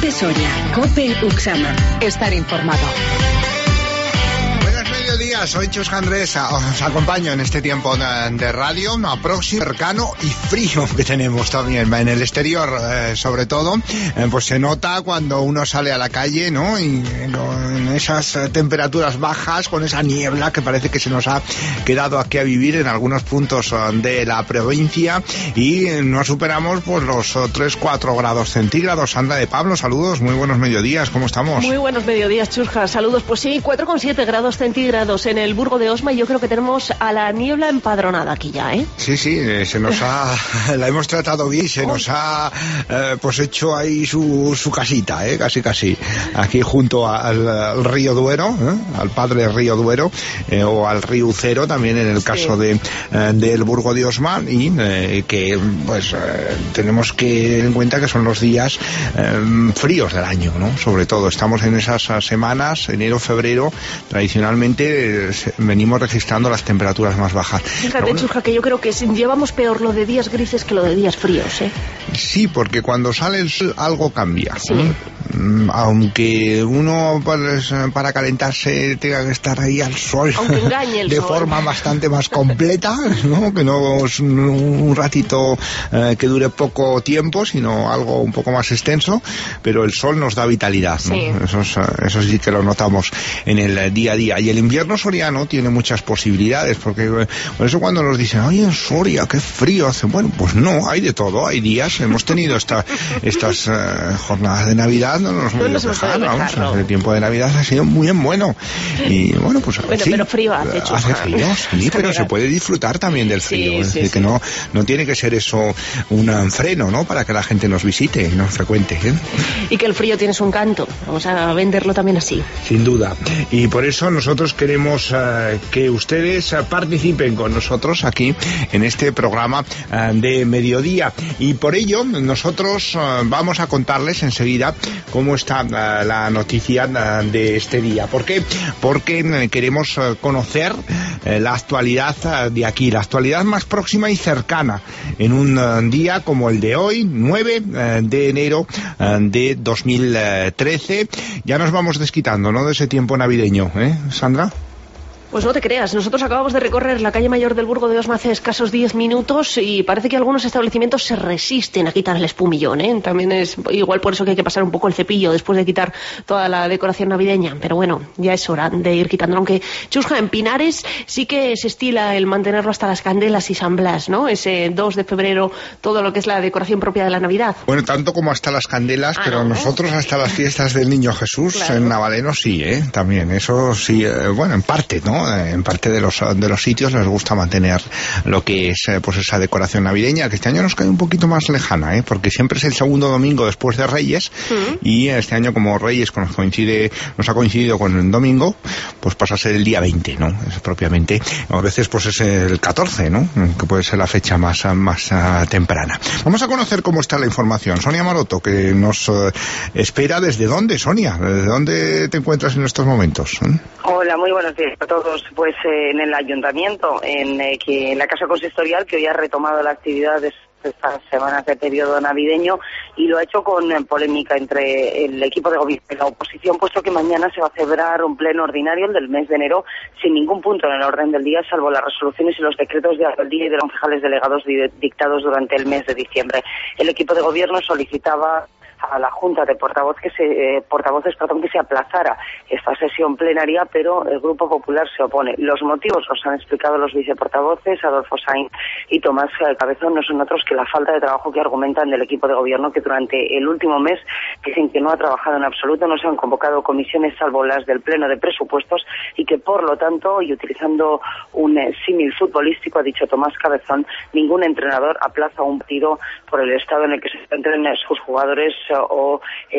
COPE Soria, COPE Uxama. Estar informado. Soy Chus Andrés, os acompaño en este tiempo de radio, próximo, cercano y frío que tenemos también en el exterior, sobre todo, pues se nota cuando uno sale a la calle, ¿no? Y con esas temperaturas bajas, con esa niebla que parece que se nos ha quedado aquí a vivir en algunos puntos de la provincia y no superamos pues los 3-4 grados centígrados. Sandra de Pablo, saludos, muy buenos mediodías, ¿cómo estamos? Muy buenos mediodías, Chusja, saludos. Pues sí, 4,7 grados centígrados en el Burgo de Osma y yo creo que tenemos a la niebla empadronada aquí ya, ¿eh? Sí, se nos ha... la hemos tratado bien, se nos ha pues hecho ahí su casita, casi, aquí junto al río Duero, al padre río Duero, o al río Ucero también en el caso del Burgo de Osma, y que pues tenemos que tener en cuenta que son los días fríos del año, ¿no? Sobre todo, estamos en esas semanas, enero, febrero, tradicionalmente venimos registrando las temperaturas más bajas. Fíjate, Chusca, que yo creo que llevamos peor lo de días grises que lo de días fríos, ¿eh? Sí, porque cuando sale el sol algo cambia. Sí. Aunque uno para calentarse tenga que estar ahí al sol, aunque engañe el de sol, forma bastante más completa, ¿no? Que no es un ratito que dure poco tiempo, sino algo un poco más extenso, pero el sol nos da vitalidad, ¿no? Sí. Eso sí que lo notamos en el día a día. Y el invierno soriano tiene muchas posibilidades, porque por eso cuando nos dicen, ay, en Soria, qué frío hace, bueno, pues no, hay de todo, hay días, hemos tenido estas jornadas de Navidad, no nos hemos quejar, vamos, el tiempo de Navidad ha sido muy bueno, y bueno, pues bueno, sí, pero frío hace frío, sí, pero se puede disfrutar también del frío, es decir, que no tiene que ser eso un freno, ¿no?, para que la gente nos visite y nos frecuente, ¿eh? Y que el frío tiene su encanto, vamos a venderlo también así. Sin duda, y por eso nosotros queremos que ustedes participen con nosotros aquí en este programa de mediodía, y por ello nosotros vamos a contarles enseguida cómo está la noticia de este día. ¿Por qué? Porque queremos conocer la actualidad de aquí, la actualidad más próxima y cercana en un día como el de hoy, 9 de enero de 2013. Ya nos vamos desquitando, ¿no?, de ese tiempo navideño, Sandra. Pues no te creas, nosotros acabamos de recorrer la calle mayor del Burgo de Osma hace escasos 10 minutos y parece que algunos establecimientos se resisten a quitar el espumillón, ¿eh? También es igual por eso que hay que pasar un poco el cepillo después de quitar toda la decoración navideña, pero bueno, ya es hora de ir quitándolo, aunque Chusja, en Pinares sí que se estila el mantenerlo hasta las candelas y San Blas, ¿no? Ese 2 de febrero, todo lo que es la decoración propia de la Navidad. Bueno, tanto como hasta las candelas, pero ¿no? Nosotros hasta las fiestas del Niño Jesús, claro. En Navaleno sí, también, eso sí, bueno, en parte, ¿no? En parte de los sitios les gusta mantener lo que es pues esa decoración navideña, que este año nos cae un poquito más lejana, porque siempre es el segundo domingo después de Reyes, y este año como Reyes nos ha coincidido con el domingo, pues pasa a ser el día 20, ¿no? Es propiamente, a veces pues es el 14, ¿no? Que puede ser la fecha más temprana. Vamos a conocer cómo está la información. Sonia Maroto, que nos espera. ¿Desde dónde, Sonia? ¿Desde dónde te encuentras en estos momentos? Hola, muy buenos días a todos. Pues en el ayuntamiento, en la Casa Consistorial, que hoy ha retomado la actividad de estas semanas de periodo navideño, y lo ha hecho con polémica entre el equipo de gobierno y la oposición, puesto que mañana se va a celebrar un pleno ordinario, el del mes de enero, sin ningún punto en el orden del día, salvo las resoluciones y los decretos de alcaldía y de los concejales delegados dictados durante el mes de diciembre. El equipo de gobierno solicitaba a la Junta de Portavoces que se aplazara esta sesión plenaria, pero el Grupo Popular se opone. Los motivos los han explicado los viceportavoces, Adolfo Sainz y Tomás Cabezón, no son otros que la falta de trabajo que argumentan del equipo de gobierno, que durante el último mes dicen que no ha trabajado en absoluto, no se han convocado comisiones salvo las del Pleno de Presupuestos, y que por lo tanto, y utilizando un símil futbolístico, ha dicho Tomás Cabezón, ningún entrenador aplaza un partido por el estado en el que se encuentran sus jugadores o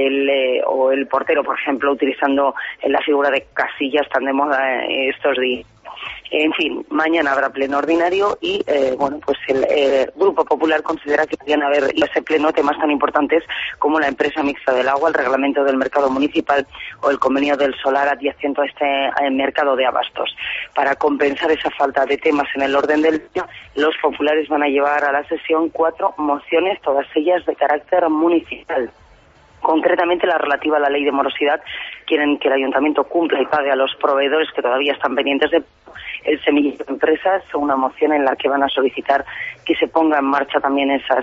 el portero, por ejemplo, utilizando la figura de Casillas tan de moda estos días. En fin, mañana habrá pleno ordinario y, bueno, pues el Grupo Popular considera que podrían haber ese pleno temas tan importantes como la empresa mixta del agua, el reglamento del mercado municipal o el convenio del solar adyacente a este mercado de abastos. Para compensar esa falta de temas en el orden del día, los populares van a llevar a la sesión 4 mociones, todas ellas de carácter municipal. Concretamente, la relativa a la ley de morosidad, quieren que el ayuntamiento cumpla y pague a los proveedores que todavía están pendientes de el semillero de empresas, una moción en la que van a solicitar que se ponga en marcha también esas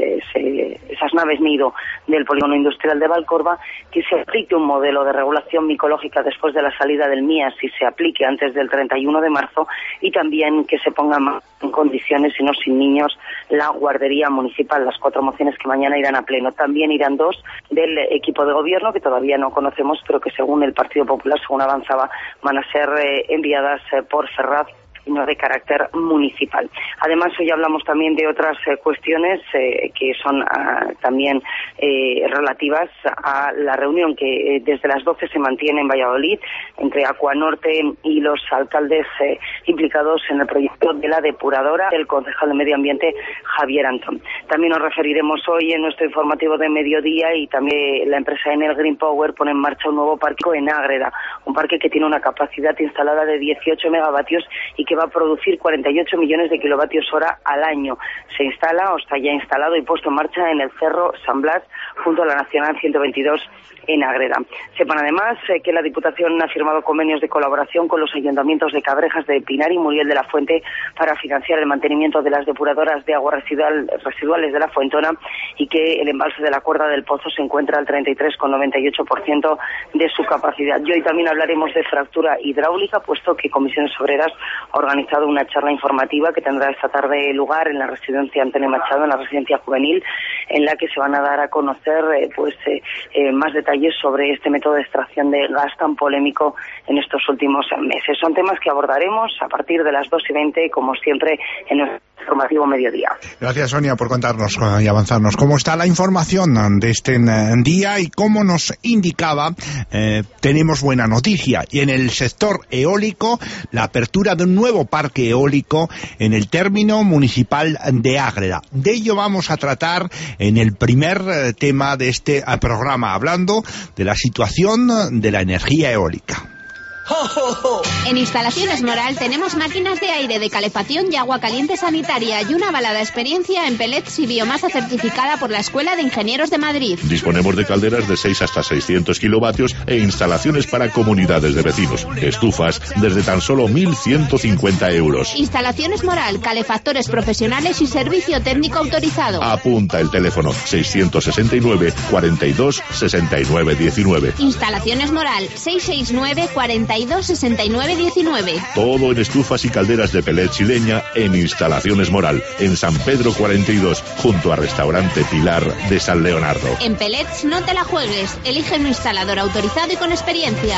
naves nido del polígono industrial de Valcorba, que se aplique un modelo de regulación micológica después de la salida del MIAS y se aplique antes del 31 de marzo, y también que se ponga en condiciones, y no sin niños, la guardería municipal. Las 4 mociones que mañana irán a pleno. También irán 2 del equipo de gobierno, que todavía no conocemos, pero que según el Partido Popular, según avanzaba, van a ser enviadas por Ferraz, y no de carácter municipal. Además, hoy hablamos también de otras cuestiones que son también relativas a la reunión que desde las 12 se mantiene en Valladolid entre Acuanorte y los alcaldes implicados en el proyecto de la depuradora, el concejal de Medio Ambiente, Javier Antón. También nos referiremos hoy en nuestro informativo de mediodía, y también la empresa Enel Green Power pone en marcha un nuevo parque en Ágreda, un parque que tiene una capacidad instalada de 18 megavatios y que va a producir 48 millones de kilovatios hora al año. Se instala o está ya instalado y puesto en marcha en el Cerro San Blas, junto a la Nacional 122 en Ágreda. Sepan además que la Diputación ha firmado convenios de colaboración con los ayuntamientos de Cabrejas de Pinar y Muriel de la Fuente para financiar el mantenimiento de las depuradoras de aguas residuales de la Fuentona, y que el embalse de la Cuerda del Pozo se encuentra al 33,98% de su capacidad. Y hoy también hablaremos de fractura hidráulica, puesto que Comisiones Obreras ha organizado una charla informativa que tendrá esta tarde lugar en la residencia Antonio Machado, en la residencia juvenil, en la que se van a dar a conocer más detalles sobre este método de extracción de gas tan polémico en estos últimos meses. Son temas que abordaremos a partir de las 2:20, como siempre, en nuestro informativo mediodía. Gracias, Sonia, por contarnos y avanzarnos cómo está la información de este día, y como nos indicaba, tenemos buena noticia, y en el sector eólico, la apertura de un nuevo parque eólico en el término municipal de Ágreda. De ello vamos a tratar en el primer tema de este programa, hablando de la situación de la energía eólica. En Instalaciones Moral tenemos máquinas de aire, de calefacción y agua caliente sanitaria, y una avalada experiencia en pellets y biomasa certificada por la Escuela de Ingenieros de Madrid. Disponemos de calderas de 6 hasta 600 kilovatios e instalaciones para comunidades de vecinos. Estufas desde tan solo 1.150 euros. Instalaciones Moral, calefactores profesionales y servicio técnico autorizado. Apunta el teléfono 669 42 69 19. Instalaciones Moral, 669 42 69 19. Todo en estufas y calderas de pellets y leña en Instalaciones Moral, en San Pedro 42, junto a Restaurante Pilar de San Leonardo. En pellets no te la juegues, elige un instalador autorizado y con experiencia.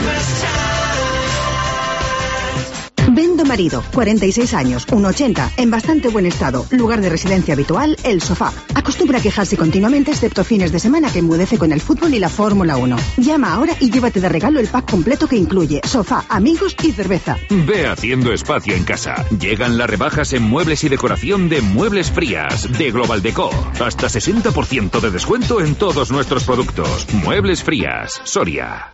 Bendo Marido, 46 años, 1,80, en bastante buen estado. Lugar de residencia habitual, El Sofá. Acostumbra a quejarse continuamente, excepto fines de semana, que enmudece con el fútbol y la Fórmula 1. Llama ahora y llévate de regalo el pack completo que incluye sofá, amigos y cerveza. Ve haciendo espacio en casa. Llegan las rebajas en muebles y decoración de Muebles Frías, de Global Deco. Hasta 60% de descuento en todos nuestros productos. Muebles Frías, Soria.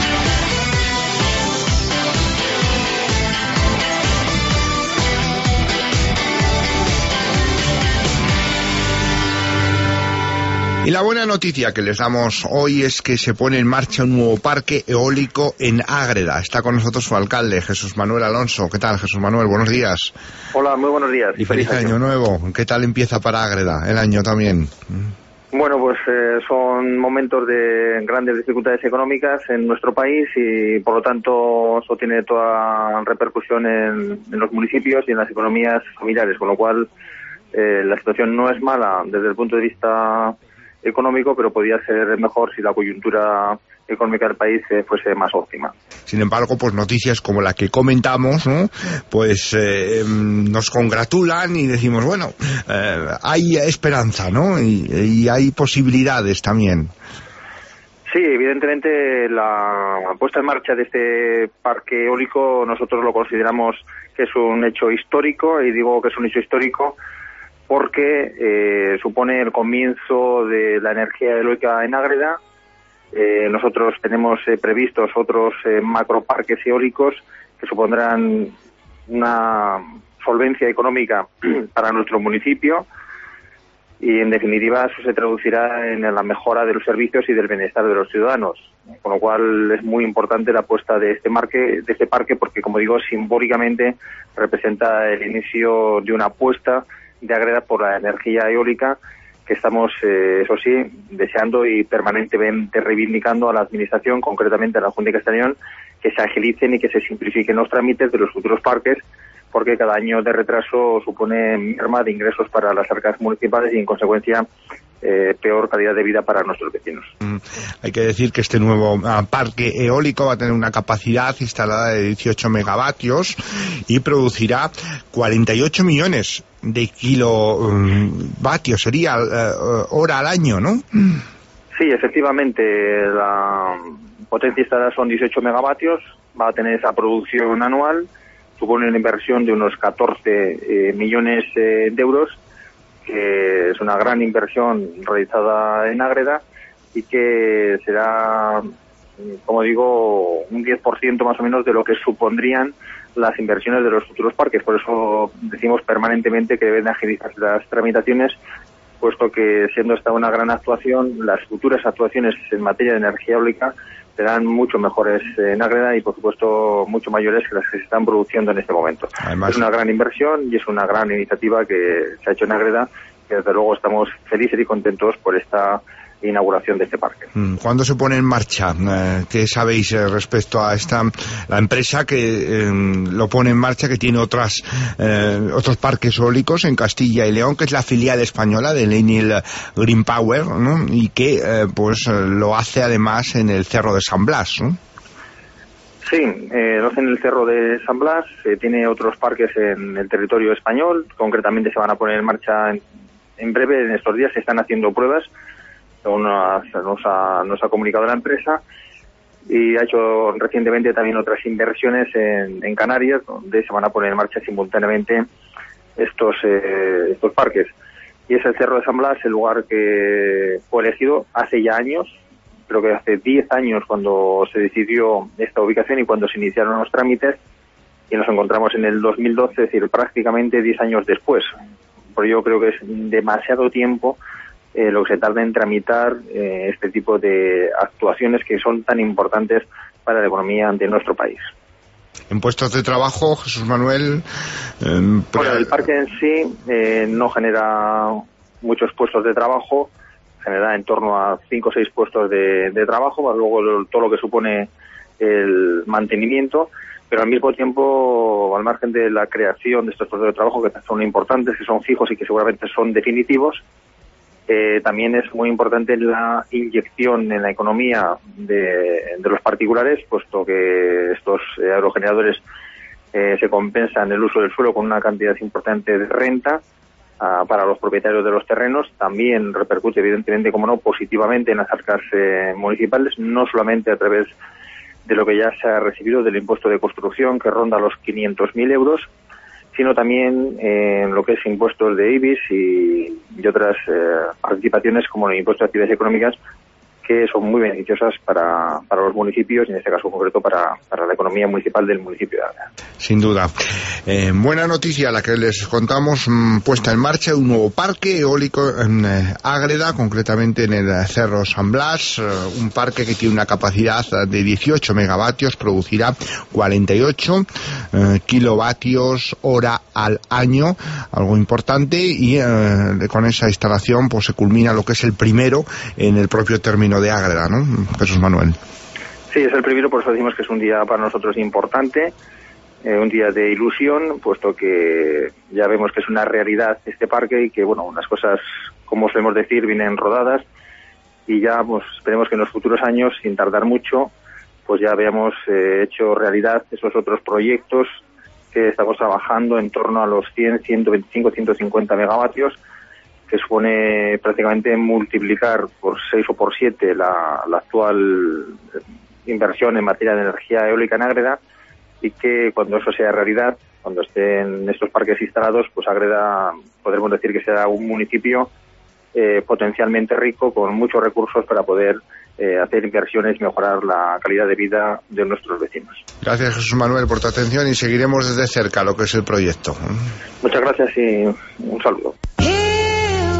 Y la buena noticia que les damos hoy es que se pone en marcha un nuevo parque eólico en Ágreda. Está con nosotros su alcalde, Jesús Manuel Alonso. ¿Qué tal, Jesús Manuel? Buenos días. Hola, muy buenos días. Y feliz año nuevo. ¿Qué tal empieza para Ágreda el año también? Bueno, pues son momentos de grandes dificultades económicas en nuestro país, y por lo tanto eso tiene toda repercusión en los municipios y en las economías familiares, con lo cual la situación no es mala desde el punto de vista económico, pero podría ser mejor si la coyuntura económica del país fuese más óptima. Sin embargo, pues noticias como la que comentamos, ¿no? Pues nos congratulan y decimos, bueno, hay esperanza, ¿no? Y hay posibilidades también. Sí, evidentemente la puesta en marcha de este parque eólico nosotros lo consideramos que es un hecho histórico, y digo que es un hecho histórico porque supone el comienzo de la energía eólica en Ágreda. Nosotros tenemos previstos otros macroparques eólicos que supondrán una solvencia económica para nuestro municipio, y en definitiva eso se traducirá en la mejora de los servicios y del bienestar de los ciudadanos, con lo cual es muy importante la apuesta de este parque porque, como digo, simbólicamente representa el inicio de una apuesta de Ágreda por la energía eólica que estamos, eso sí, deseando y permanentemente reivindicando a la Administración, concretamente a la Junta de Castellón, que se agilicen y que se simplifiquen los trámites de los futuros parques, porque cada año de retraso supone merma de ingresos para las arcas municipales y, en consecuencia, peor calidad de vida para nuestros vecinos. Hay que decir que este nuevo parque eólico va a tener una capacidad instalada de 18 megavatios y producirá 48 millones de kilovatios, sería hora al año, ¿no? Sí, efectivamente, la potencia instalada son 18 megavatios, va a tener esa producción anual, supone una inversión de unos 14 millones de euros, que es una gran inversión realizada en Ágreda y que será, como digo, un 10% más o menos de lo que supondrían las inversiones de los futuros parques. Por eso decimos permanentemente que deben agilizar las tramitaciones, puesto que, siendo esta una gran actuación, las futuras actuaciones en materia de energía eólica serán mucho mejores en Ágreda y, por supuesto, mucho mayores que las que se están produciendo en este momento. Además, es una gran inversión y es una gran iniciativa que se ha hecho en Ágreda, y desde luego estamos felices y contentos por esta inauguración de este parque. ¿Cuándo se pone en marcha? ¿Qué sabéis respecto a la empresa que lo pone en marcha, que tiene otros parques eólicos en Castilla y León, que es la filial española de Enel Green Power, ¿no? Y que lo hace además en el Cerro de San Blas, ¿no? Sí, lo hace en el Cerro de San Blas, tiene otros parques en el territorio español, concretamente se van a poner en marcha en breve, en estos días se están haciendo pruebas, según nos ha comunicado la empresa, y ha hecho recientemente también otras inversiones en Canarias, donde se van a poner en marcha simultáneamente estos parques. Y es el Cerro de San Blas el lugar que fue elegido hace ya años, creo que hace 10 años cuando se decidió esta ubicación y cuando se iniciaron los trámites, y nos encontramos en el 2012, es decir, prácticamente 10 años después. Por ello creo que es demasiado tiempo lo que se tarda en tramitar este tipo de actuaciones que son tan importantes para la economía de nuestro país. En puestos de trabajo, Jesús Manuel... Bueno, el parque en sí no genera muchos puestos de trabajo, genera en torno a 5 o 6 puestos de trabajo, más luego todo lo que supone el mantenimiento, pero al mismo tiempo, al margen de la creación de estos puestos de trabajo, que son importantes, que son fijos y que seguramente son definitivos, también es muy importante la inyección en la economía de los particulares, puesto que estos aerogeneradores se compensan el uso del suelo con una cantidad importante de renta para los propietarios de los terrenos. También repercute, evidentemente, como no, positivamente en las arcas municipales, no solamente a través de lo que ya se ha recibido del impuesto de construcción, que ronda los 500.000 euros, sino también en lo que es impuestos de IBIS y otras participaciones como el impuesto de actividades económicas, que son muy beneficiosas para los municipios y en este caso concreto para la economía municipal del municipio de Ágreda. Sin duda. Buena noticia la que les contamos, puesta en marcha un nuevo parque eólico en Ágreda, concretamente en el Cerro San Blas, un parque que tiene una capacidad de 18 megavatios, producirá 48 kilovatios hora al año, algo importante, y con esa instalación pues se culmina lo que es el primero en el propio término de Ágreda, ¿no, Jesús Manuel? Sí, es el primero, por eso decimos que es un día para nosotros importante, un día de ilusión, puesto que ya vemos que es una realidad este parque y que, bueno, unas cosas, como solemos decir, vienen rodadas y ya pues esperemos que en los futuros años, sin tardar mucho, pues ya veamos hecho realidad esos otros proyectos que estamos trabajando en torno a los 100, 125, 150 megavatios, que supone prácticamente multiplicar por 6 o por 7 la actual inversión en materia de energía eólica en Ágreda, y que cuando eso sea realidad, cuando estén estos parques instalados, pues Ágreda podremos decir que será un municipio potencialmente rico, con muchos recursos para poder hacer inversiones y mejorar la calidad de vida de nuestros vecinos. Gracias, Jesús Manuel, por tu atención, y seguiremos desde cerca lo que es el proyecto. Muchas gracias y un saludo.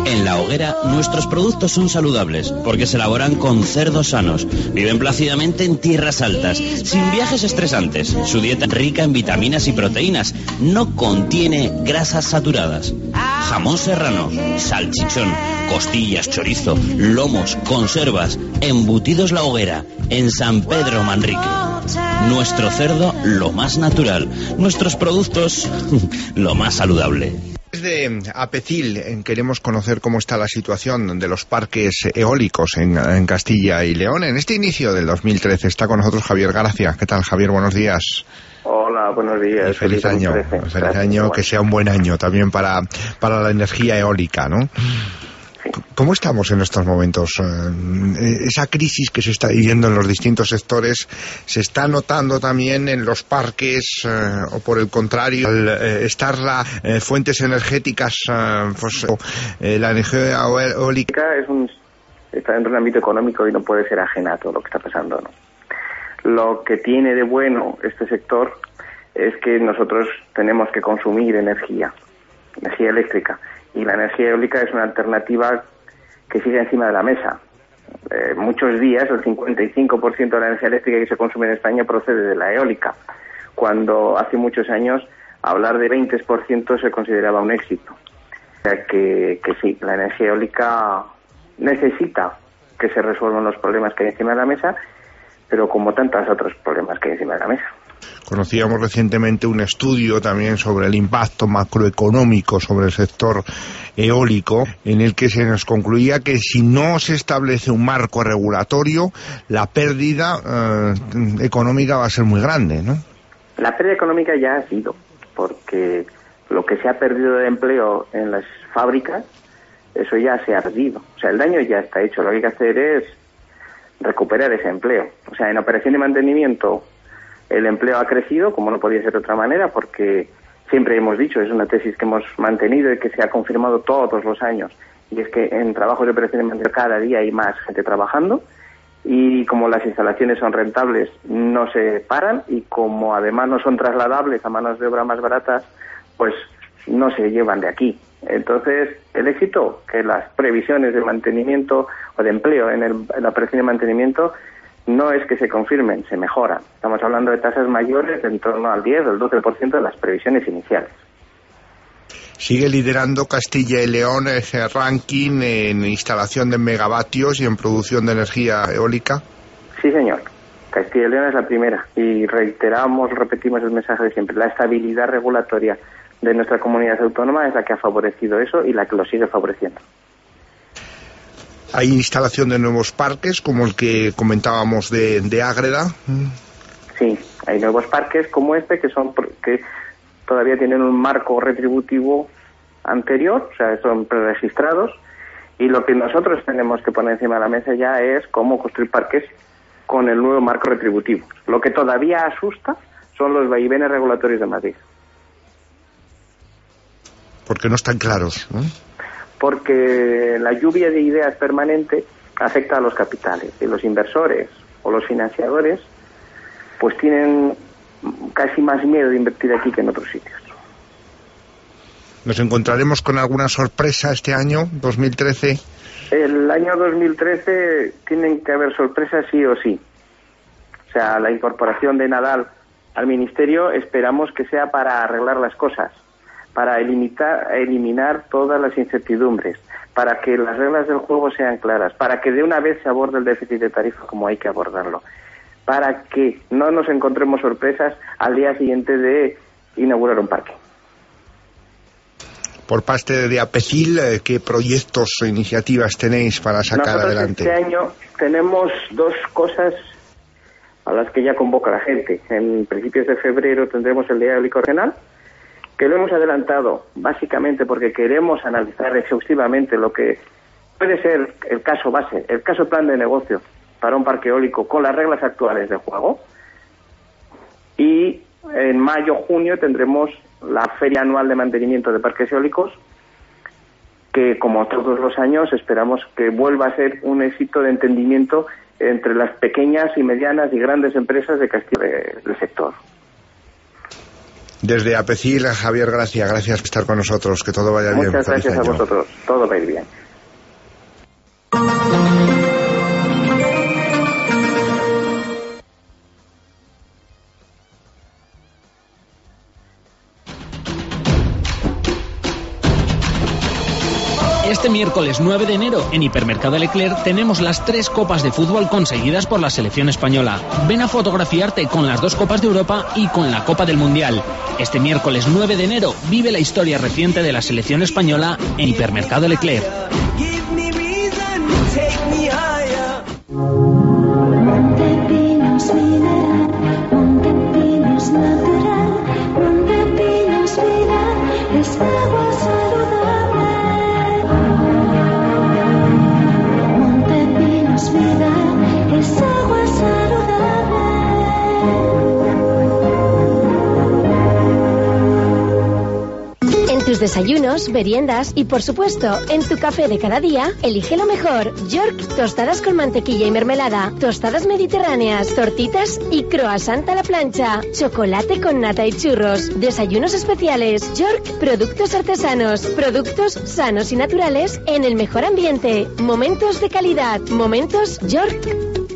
En La Hoguera, nuestros productos son saludables porque se elaboran con cerdos sanos. Viven plácidamente en tierras altas, sin viajes estresantes. Su dieta es rica en vitaminas y proteínas. No contiene grasas saturadas. Jamón serrano, salchichón, costillas, chorizo, lomos, conservas, embutidos La Hoguera, en San Pedro Manrique. Nuestro cerdo, lo más natural. Nuestros productos, lo más saludable. Desde Apecil queremos conocer cómo está la situación de los parques eólicos en Castilla y León. En este inicio del 2013 está con nosotros Javier Gracia. ¿Qué tal, Javier? Buenos días. Hola, buenos días. Feliz año. Feliz año, que sea un buen año también para la energía eólica, ¿no? ¿Cómo estamos en estos momentos? Esa crisis que se está viviendo en los distintos sectores, ¿se está notando también en los parques o por el contrario, al estar las fuentes energéticas, la energía eólica está dentro del ámbito económico y no puede ser ajena a todo lo que está pasando, ¿no? Lo que tiene de bueno este sector es que nosotros tenemos que consumir energía eléctrica. Y la energía eólica es una alternativa que sigue encima de la mesa. Muchos días el 55% de la energía eléctrica que se consume en España procede de la eólica, cuando hace muchos años hablar de 20% se consideraba un éxito. O sea que sí, la energía eólica necesita que se resuelvan los problemas que hay encima de la mesa, pero como tantos otros problemas que hay encima de la mesa. Conocíamos recientemente un estudio también sobre el impacto macroeconómico sobre el sector eólico, en el que se nos concluía que si no se establece un marco regulatorio, la pérdida económica va a ser muy grande, ¿no? La pérdida económica ya ha sido, porque lo que se ha perdido de empleo en las fábricas, eso ya se ha perdido. O sea, el daño ya está hecho. Lo que hay que hacer es recuperar ese empleo. O sea, en operación de mantenimiento el empleo ha crecido, como no podía ser de otra manera, porque siempre hemos dicho, es una tesis que hemos mantenido y que se ha confirmado todos los años, y es que en trabajos de operación de mantenimiento cada día hay más gente trabajando, y como las instalaciones son rentables, no se paran, y como además no son trasladables a manos de obra más baratas, pues no se llevan de aquí. Entonces, el éxito, que las previsiones de mantenimiento o de empleo en la operación de mantenimiento no es que se confirmen, se mejoran. Estamos hablando de tasas mayores de en torno al 10 o el 12% de las previsiones iniciales. Sigue liderando Castilla y León ese ranking en instalación de megavatios y en producción de energía eólica. Sí, señor. Castilla y León es la primera. Y repetimos el mensaje de siempre. La estabilidad regulatoria de nuestra comunidad autónoma es la que ha favorecido eso y la que lo sigue favoreciendo. Hay instalación de nuevos parques, como el que comentábamos de Ágreda. Sí, hay nuevos parques como este que todavía tienen un marco retributivo anterior, o sea, son preregistrados, y lo que nosotros tenemos que poner encima de la mesa ya es cómo construir parques con el nuevo marco retributivo. Lo que todavía asusta son los vaivenes regulatorios de Madrid. Porque no están claros, ¿no? Porque la lluvia de ideas permanente afecta a los capitales y los inversores o los financiadores pues tienen casi más miedo de invertir aquí que en otros sitios. ¿Nos encontraremos con alguna sorpresa este año, 2013? El año 2013 tienen que haber sorpresas sí o sí. O sea, la incorporación de Nadal al Ministerio esperamos que sea para arreglar las cosas, para eliminar todas las incertidumbres, para que las reglas del juego sean claras, para que de una vez se aborde el déficit de tarifa como hay que abordarlo, para que no nos encontremos sorpresas al día siguiente de inaugurar un parque. Por parte de Apecil, ¿qué proyectos o iniciativas tenéis para sacar adelante? Este año tenemos dos cosas a las que ya convoca la gente. En principios de febrero tendremos el Día Eólico Regional, que lo hemos adelantado básicamente porque queremos analizar exhaustivamente lo que puede ser el caso base, el caso plan de negocio para un parque eólico con las reglas actuales de juego. Y en mayo-junio tendremos la Feria Anual de Mantenimiento de Parques Eólicos, que como todos los años esperamos que vuelva a ser un éxito de entendimiento entre las pequeñas y medianas y grandes empresas de Castilla del sector. Desde Apecil, Javier Gracia, gracias por estar con nosotros, que todo vaya bien. Muchas gracias a vosotros, todo va a ir bien. Este miércoles 9 de enero, en Hipermercado Leclerc, tenemos las 3 copas de fútbol conseguidas por la selección española. Ven a fotografiarte con las 2 Copas de Europa y con la Copa del Mundial. Este miércoles 9 de enero, vive la historia reciente de la selección española en Hipermercado Leclerc. tus desayunos, meriendas y, por supuesto, en tu café de cada día, elige lo mejor. York, tostadas con mantequilla y mermelada, tostadas mediterráneas, tortitas y croissant a la plancha, chocolate con nata y churros, desayunos especiales. York, productos artesanos, productos sanos y naturales en el mejor ambiente. Momentos de calidad. Momentos York.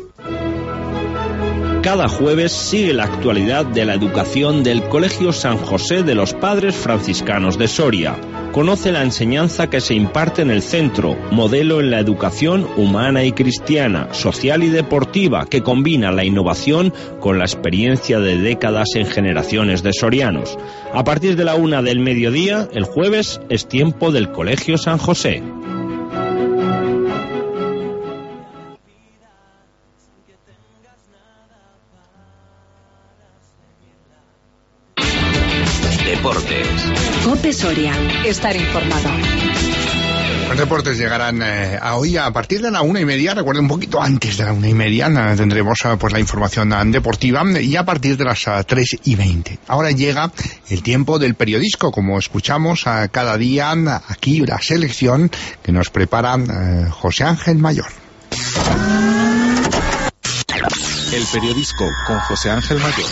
Cada jueves sigue la actualidad de la educación del Colegio San José de los Padres Franciscanos de Soria. Conoce la enseñanza que se imparte en el centro, modelo en la educación humana y cristiana, social y deportiva, que combina la innovación con la experiencia de décadas en generaciones de sorianos. A partir de la 1 del mediodía, el jueves, es tiempo del Colegio San José. Deportes. COPE Soria. Estar informado. Los deportes llegarán hoy a partir de la 1:30, recuerden, un poquito antes de la 1:30 tendremos pues la información deportiva, y a partir de las 3:20. Ahora llega el tiempo del periodisco, como escuchamos cada día aquí, la selección que nos prepara José Ángel Mayor. El periodisco con José Ángel Mayor.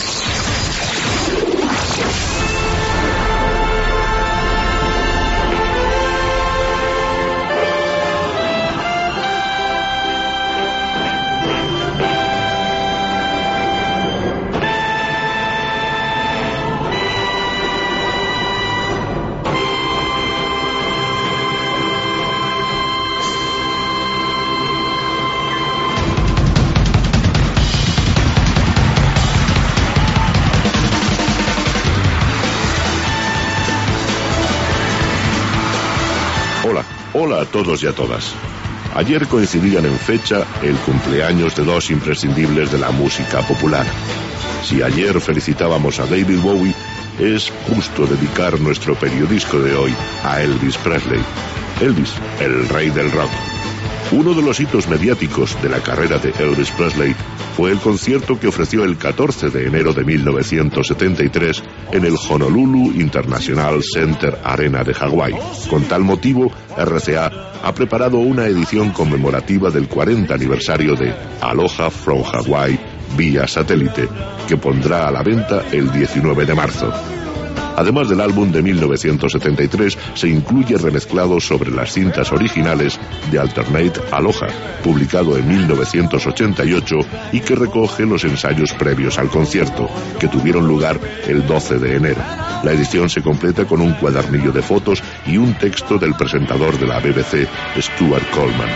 Hola a todos y a todas. Ayer coincidían en fecha el cumpleaños de dos imprescindibles de la música popular. Si ayer felicitábamos a David Bowie, es justo dedicar nuestro periodisco de hoy a Elvis Presley. Elvis, el rey del rock. Uno de los hitos mediáticos de la carrera de Elvis Presley fue el concierto que ofreció el 14 de enero de 1973 en el Honolulu International Center Arena de Hawái. Con tal motivo, RCA ha preparado una edición conmemorativa del 40 aniversario de Aloha from Hawaii vía satélite, que pondrá a la venta el 19 de marzo. Además del álbum de 1973, se incluye remezclado sobre las cintas originales de Alternate Aloha, publicado en 1988 y que recoge los ensayos previos al concierto, que tuvieron lugar el 12 de enero. La edición se completa con un cuadernillo de fotos y un texto del presentador de la BBC, Stuart Coleman.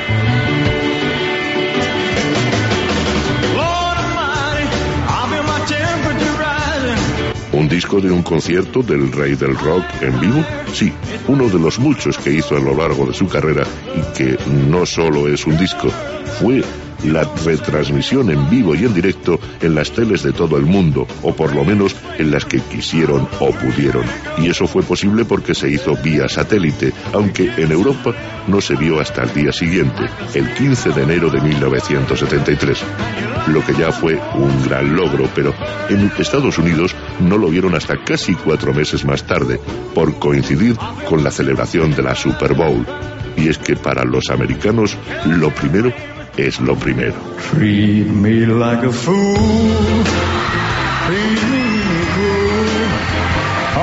¿Un disco de un concierto del rey del rock en vivo? Sí, uno de los muchos que hizo a lo largo de su carrera, y que no solo es un disco, fue la retransmisión en vivo y en directo en las teles de todo el mundo, o por lo menos en las que quisieron o pudieron. Y eso fue posible porque se hizo vía satélite, aunque en Europa no se vio hasta el día siguiente, el 15 de enero de 1973. Lo que ya fue un gran logro, pero en Estados Unidos no lo vieron hasta casi 4 meses más tarde, por coincidir con la celebración de la Super Bowl. Y es que para los americanos lo primero es lo primero. Treat me like a fool, treat me cruel.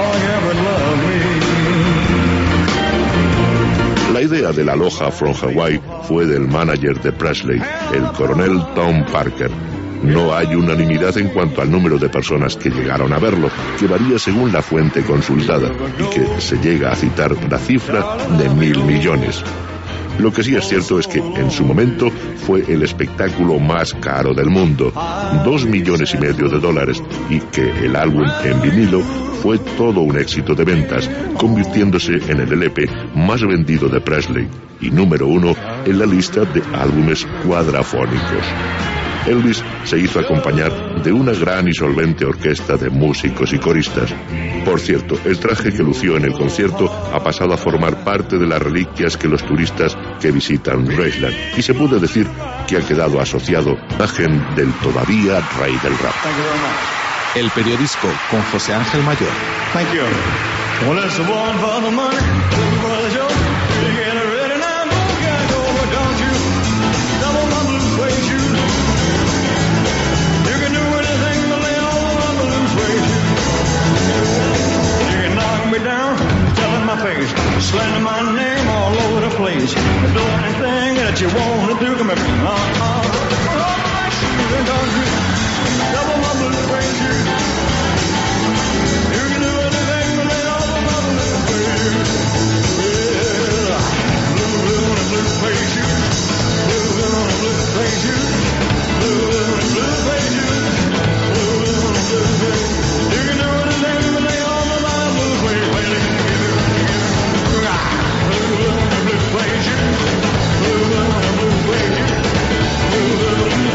idea del Aloha from Hawaii fue del manager de Presley, el coronel Tom Parker. No hay unanimidad en cuanto al número de personas que llegaron a verlo, que varía según la fuente consultada, y que se llega a citar la cifra de 1.000 millones. Lo que sí es cierto es que en su momento fue el espectáculo más caro del mundo, $2,5 millones, y que el álbum en vinilo fue todo un éxito de ventas, convirtiéndose en el LP más vendido de Presley y número 1 en la lista de álbumes cuadrafónicos. Elvis se hizo acompañar de una gran y solvente orquesta de músicos y coristas. Por cierto, el traje que lució en el concierto ha pasado a formar parte de las reliquias que los turistas que visitan Graceland, y se puede decir que ha quedado asociado a la imagen del todavía rey del rap. El periodisco con José Ángel Mayor. Thank you. Well, it's one for the money, two for the show. You get ready now, move, gotta go, don't you? Double my blue suede shoes. You can do anything but lay all on the blue suede shoes. You can knock me down, tell in my face, slander my name all over the place. Do anything that you want to do, come here. Roll my shoes, don't you? Double my blue suede shoes. You can do anything but lay all on my blue suede shoes. Yeah, blue on the blue suede shoes. Blue on the blue suede shoes. Blue on the blue suede shoes. Blue on the blue suede shoes. You can do anything but lay all on my blue suede shoes. Blue on the blue suede shoes. Blue on the blue suede shoes. Blue on the blue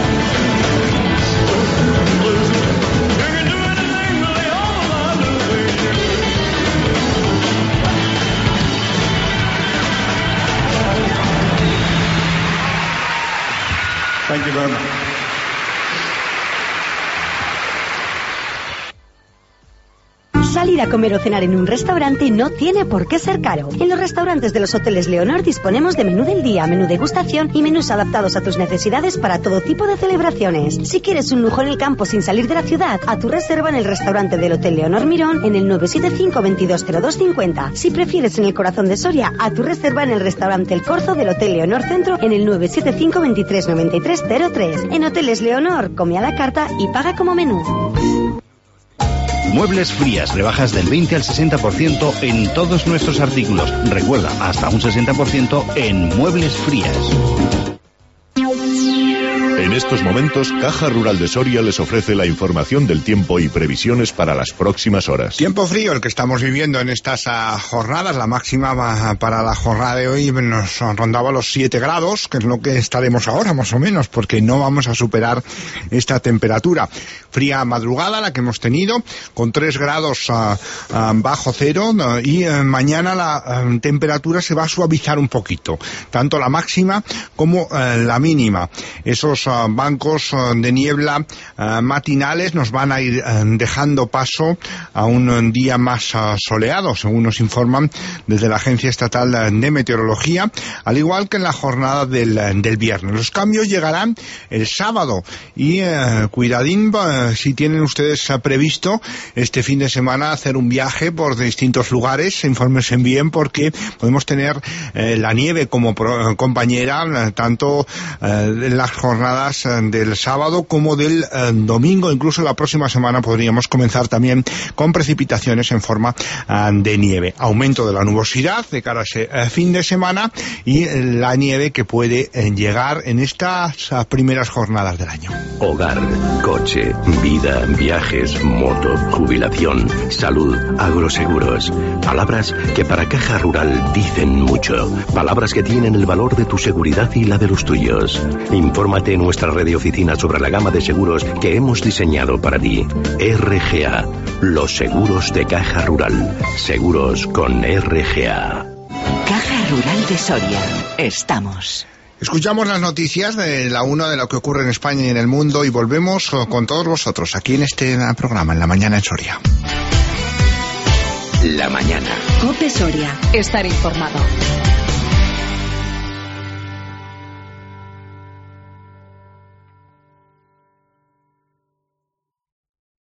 Thank you very much. Salir a comer o cenar en un restaurante no tiene por qué ser caro. En los restaurantes de los hoteles Leonor disponemos de menú del día, menú degustación y menús adaptados a tus necesidades para todo tipo de celebraciones. Si quieres un lujo en el campo sin salir de la ciudad, a tu reserva en el restaurante del Hotel Leonor Mirón en el 975-220250. Si prefieres en el corazón de Soria, a tu reserva en el restaurante El Corzo del Hotel Leonor Centro en el 975-239303. En Hoteles Leonor, come a la carta y paga como menú. Muebles Frías, rebajas del 20 al 60% en todos nuestros artículos. Recuerda, hasta un 60% en Muebles Frías. En estos momentos, Caja Rural de Soria les ofrece la información del tiempo y previsiones para las próximas horas. Tiempo frío el que estamos viviendo en estas jornadas. La máxima para la jornada de hoy nos rondaba los 7 grados, que es lo que estaremos ahora más o menos, porque no vamos a superar esta temperatura. Fría madrugada la que hemos tenido, con 3 grados bajo cero, y mañana la temperatura se va a suavizar un poquito, tanto la máxima como la mínima. Esos bancos de niebla matinales nos van a ir dejando paso a un día más soleado, según nos informan desde la Agencia Estatal de Meteorología, al igual que en la jornada del viernes. Los cambios llegarán el sábado y cuidadín si tienen ustedes previsto este fin de semana hacer un viaje por distintos lugares, infórmense bien porque podemos tener la nieve como compañera tanto en las jornadas del sábado como del domingo. Incluso la próxima semana podríamos comenzar también con precipitaciones en forma de nieve. Aumento de la nubosidad de cara a ese fin de semana y la nieve que puede llegar en estas primeras jornadas del año. Hogar, coche, vida, viajes, moto, jubilación, salud, agroseguros. Palabras que para Caja Rural dicen mucho. Palabras que tienen el valor de tu seguridad y la de los tuyos. Infórmate en nuestra red de oficinas sobre la gama de seguros que hemos diseñado para ti. RGA, los seguros de Caja Rural. Seguros con RGA. Caja Rural de Soria. Estamos. Escuchamos las noticias de la 1 de lo que ocurre en España y en el mundo y volvemos con todos vosotros aquí en este programa, en La Mañana en Soria. La Mañana. COPE Soria. Estar informado.